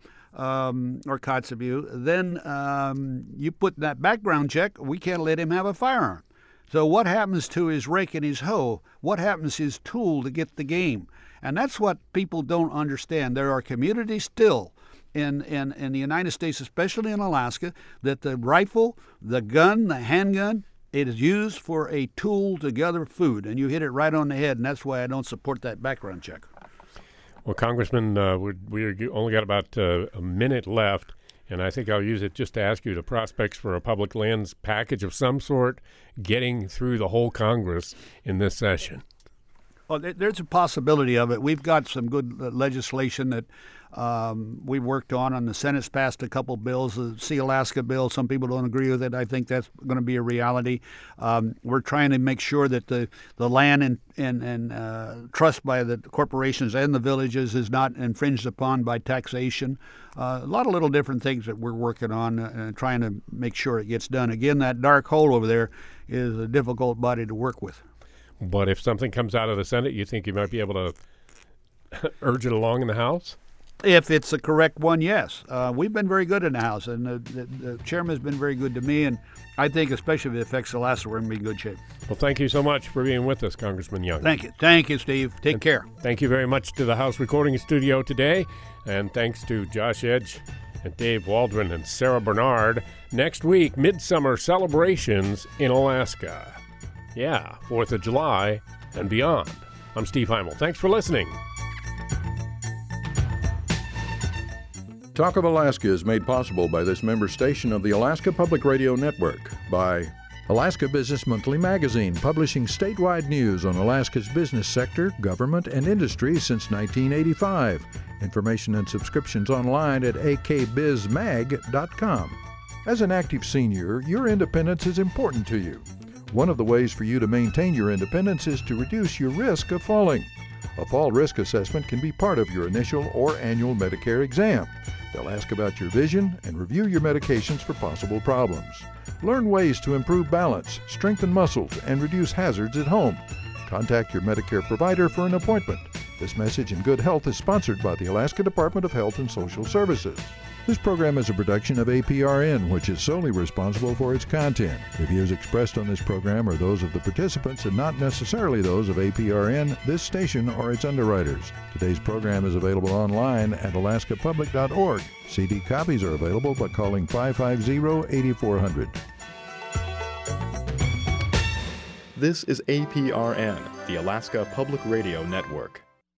or Kotzebue, then you put that background check, we can't let him have a firearm. So what happens to his rake and his hoe? What happens to his tool to get the game? And that's what people don't understand. There are communities still in the United States, especially in Alaska, that the rifle, the gun, the handgun, it is used for a tool to gather food. And you hit it right on the head, and that's why I don't support that background check. Well, Congressman, we only got about a minute left, and I think I'll use it just to ask you the prospects for a public lands package of some sort getting through the whole Congress in this session. Well, there's a possibility of it. We've got some good legislation that we've worked on. The Senate's passed a couple bills, the See Alaska bill. Some people don't agree with it. I think that's going to be a reality. We're trying to make sure that the land and trust by the corporations and the villages is not infringed upon by taxation. A lot of little different things that we're working on, trying to make sure it gets done. Again, that dark hole over there is a difficult body to work with. But if something comes out of the Senate, you think you might be able to urge it along in the House? If it's the correct one, yes. We've been very good in the House, and the chairman has been very good to me, and I think especially if it affects Alaska, we're going to be in good shape. Well, thank you so much for being with us, Congressman Young. Thank you. Thank you, Steve. Take care. Thank you very much to the House Recording Studio today, and thanks to Josh Edge and Dave Waldron and Sarah Bernard. Next week, midsummer celebrations in Alaska. Yeah, 4th of July and beyond. I'm Steve Heimel. Thanks for listening. Talk of Alaska is made possible by this member station of the Alaska Public Radio Network, by Alaska Business Monthly Magazine, publishing statewide news on Alaska's business sector, government, and industry since 1985. Information and subscriptions online at akbizmag.com. As an active senior, your independence is important to you. One of the ways for you to maintain your independence is to reduce your risk of falling. A fall risk assessment can be part of your initial or annual Medicare exam. They'll ask about your vision and review your medications for possible problems. Learn ways to improve balance, strengthen muscles, and reduce hazards at home. Contact your Medicare provider for an appointment. This message in good health is sponsored by the Alaska Department of Health and Social Services. This program is a production of APRN, which is solely responsible for its content. The views expressed on this program are those of the participants and not necessarily those of APRN, this station, or its underwriters. Today's program is available online at alaskapublic.org. CD copies are available by calling 550-8400. This is APRN, the Alaska Public Radio Network.